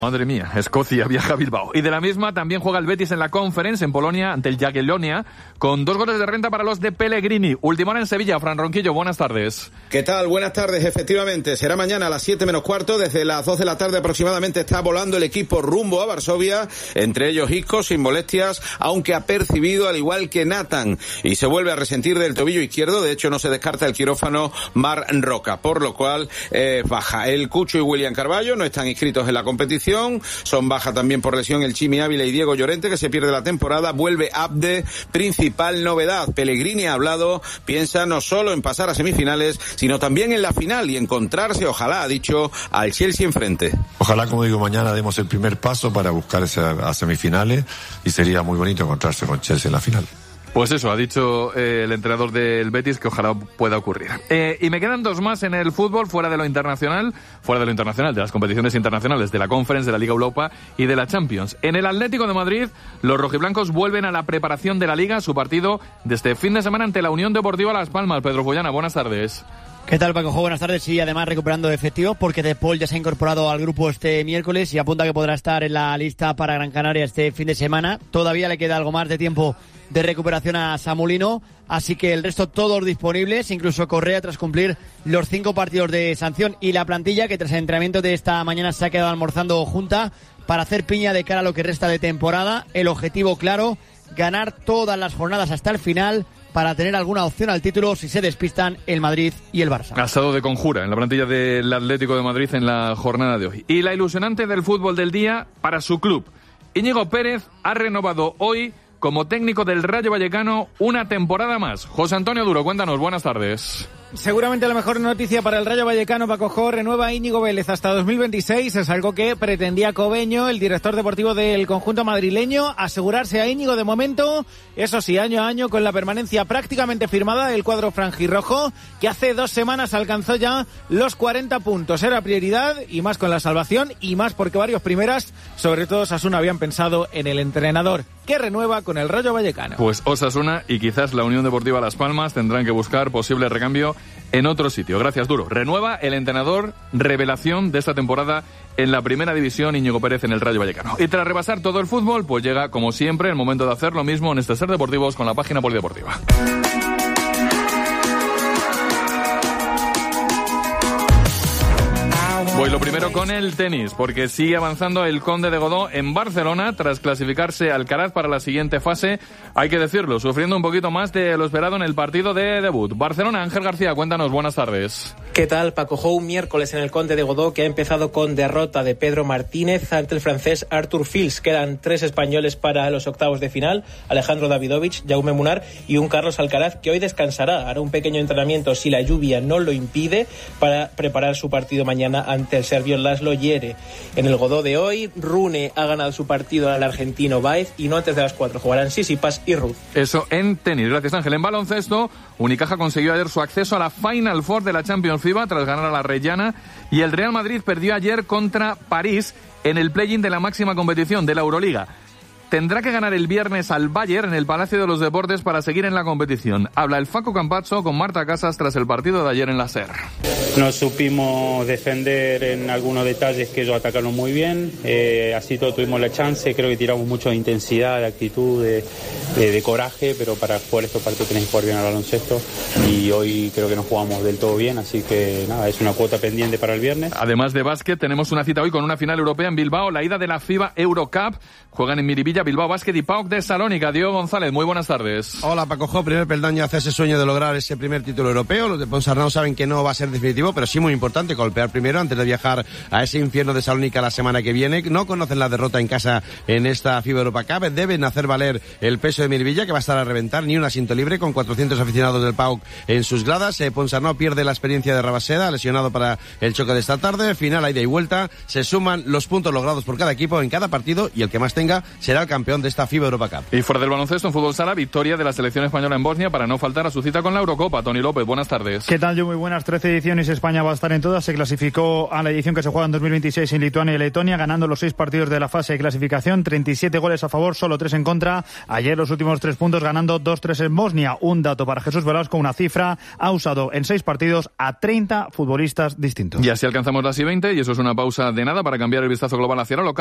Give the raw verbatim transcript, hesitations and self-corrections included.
Madre mía, Escocia viaja a Bilbao. Y de la misma también juega el Betis en la Conference en Polonia ante el Jagiellonia con dos goles de renta para los de Pellegrini. Última hora en Sevilla. Fran Ronquillo, buenas tardes. ¿Qué tal? Buenas tardes. Efectivamente, será mañana a las siete menos cuarto. Desde las dos de la tarde aproximadamente está volando el equipo rumbo a Varsovia. Entre ellos Isco, sin molestias, aunque ha percibido al igual que Nathan. Y se vuelve a resentir del tobillo izquierdo. De hecho, no se descarta el quirófano Mar Roca. Por lo cual, eh, baja. El Cucho y William Carballo no están inscritos en la competición. Son baja también por lesión el Chimi Ávila y Diego Llorente, que se pierde la temporada. Vuelve Abde, principal novedad. Pellegrini ha hablado, piensa no solo en pasar a semifinales, sino también en la final y encontrarse, ojalá, ha dicho, al Chelsea enfrente. Ojalá, como digo, mañana demos el primer paso para buscar esa, a semifinales y sería muy bonito encontrarse con Chelsea en la final. Pues eso, ha dicho eh, el entrenador del Betis que ojalá pueda ocurrir. Eh, y me quedan dos más en el fútbol, fuera de lo internacional, fuera de lo internacional, de las competiciones internacionales, de la Conference, de la Liga Europa y de la Champions. En el Atlético de Madrid, los rojiblancos vuelven a la preparación de la Liga, su partido de este fin de semana ante la Unión Deportiva Las Palmas. Pedro Follana, buenas tardes. ¿Qué tal, Paco? Buenas tardes. Sí, además recuperando efectivos porque De Paul ya se ha incorporado al grupo este miércoles y apunta que podrá estar en la lista para Gran Canaria este fin de semana. Todavía le queda algo más de tiempo de recuperación a Samulino, así que el resto todos disponibles, incluso Correa tras cumplir los cinco partidos de sanción, y la plantilla que tras el entrenamiento de esta mañana se ha quedado almorzando junta para hacer piña de cara a lo que resta de temporada. El objetivo claro, ganar todas las jornadas hasta el final para tener alguna opción al título si se despistan el Madrid y el Barça. Asado de conjura en la plantilla del Atlético de Madrid en la jornada de hoy. Y la ilusionante del fútbol del día para su club. Íñigo Pérez ha renovado hoy como técnico del Rayo Vallecano una temporada más. José Antonio Duro, cuéntanos, buenas tardes. Seguramente la mejor noticia para el Rayo Vallecano, Paco Jo, renueva a Íñigo Vélez hasta dos mil veintiséis. Es algo que pretendía Cobeño, el director deportivo del conjunto madrileño, asegurarse a Íñigo de momento, eso sí, año a año, con la permanencia prácticamente firmada del cuadro franjirrojo, que hace dos semanas alcanzó ya los cuarenta puntos. Era prioridad, y más con la salvación, y más porque varios primeras, sobre todo Osasuna, habían pensado en el entrenador, que renueva con el Rayo Vallecano. Pues Osasuna y quizás la Unión Deportiva Las Palmas tendrán que buscar posible recambio en otro sitio. Gracias, Duro. Renueva el entrenador revelación de esta temporada en la primera división, Íñigo Pérez en el Rayo Vallecano. Y tras repasar todo el fútbol, pues llega, como siempre, el momento de hacer lo mismo en este Ser Deportivos con la página polideportiva. Voy lo primero con el tenis, porque sigue avanzando el Conde de Godó en Barcelona tras clasificarse Alcaraz para la siguiente fase. Hay que decirlo, sufriendo un poquito más de lo esperado en el partido de debut. Barcelona, Ángel García, cuéntanos, buenas tardes. ¿Qué tal, Paco Jo? Un miércoles en el Conde de Godó que ha empezado con derrota de Pedro Martínez ante el francés Arthur Fils. Quedan tres españoles para los octavos de final: Alejandro Davidovich, Jaume Munar y un Carlos Alcaraz, que hoy descansará. Hará un pequeño entrenamiento, si la lluvia no lo impide, para preparar su partido mañana ante el serbio Laszlo Djere. En el Godó de hoy, Rune ha ganado su partido al argentino Baez, y no antes de las cuatro jugarán Tsitsipas y Ruud. Eso en tenis. Gracias, Ángel. En baloncesto, Unicaja consiguió ayer su acceso a la Final Four de la Champions FIBA tras ganar a la Reggiana, y el Real Madrid perdió ayer contra París en el play-in de la máxima competición de la Euroliga. Tendrá que ganar el viernes al Bayern en el Palacio de los Deportes para seguir en la competición. Habla el Facu Campazzo con Marta Casas tras el partido de ayer en la SER. Nos supimos defender en algunos detalles que ellos atacaron muy bien, eh, así todo tuvimos la chance. Creo que tiramos mucho de intensidad, de actitud, de, de, de coraje, pero para jugar estos partidos tenés que jugar bien al baloncesto, y hoy creo que no jugamos del todo bien, así que nada, es una cuota pendiente para el viernes. Además de básquet, tenemos una cita hoy con una final europea en Bilbao, la ida de la FIBA Eurocup. Juegan en Miribilla, Bilbao Basket y P A O K de Salónica. Diego González, muy buenas tardes. Hola, Paco Jo. Primer peldaño hacia ese sueño de lograr ese primer título europeo. Los de Ponsarnau saben que no va a ser definitivo, pero sí muy importante golpear primero antes de viajar a ese infierno de Salónica la semana que viene. No conocen la derrota en casa en esta FIBA Europa Cup. Deben hacer valer el peso de Miribilla, que va a estar a reventar. Ni un asiento libre con cuatrocientos aficionados del P A O K en sus gradas. Eh, Ponsarnau pierde la experiencia de Rabaseda, lesionado para el choque de esta tarde. Final, ida y vuelta. Se suman los puntos logrados por cada equipo en cada partido, y el que más tenga será el campeón de esta FIBA Europa Cup. Y fuera del baloncesto, en fútbol sala, victoria de la selección española en Bosnia para no faltar a su cita con la Eurocopa. Tony López, buenas tardes. ¿Qué tal? Yo muy buenas. trece ediciones, España va a estar en todas. Se clasificó a la edición que se juega en dos mil veintiséis en Lituania y Letonia, ganando los seis partidos de la fase de clasificación, treinta y siete goles a favor, solo tres en contra. Ayer los últimos tres puntos ganando dos tres en Bosnia. Un dato para Jesús Velasco, una cifra, ha usado en seis partidos a treinta futbolistas distintos. Y así alcanzamos las y veinte y eso es una pausa de nada para cambiar el vistazo global hacia lo local.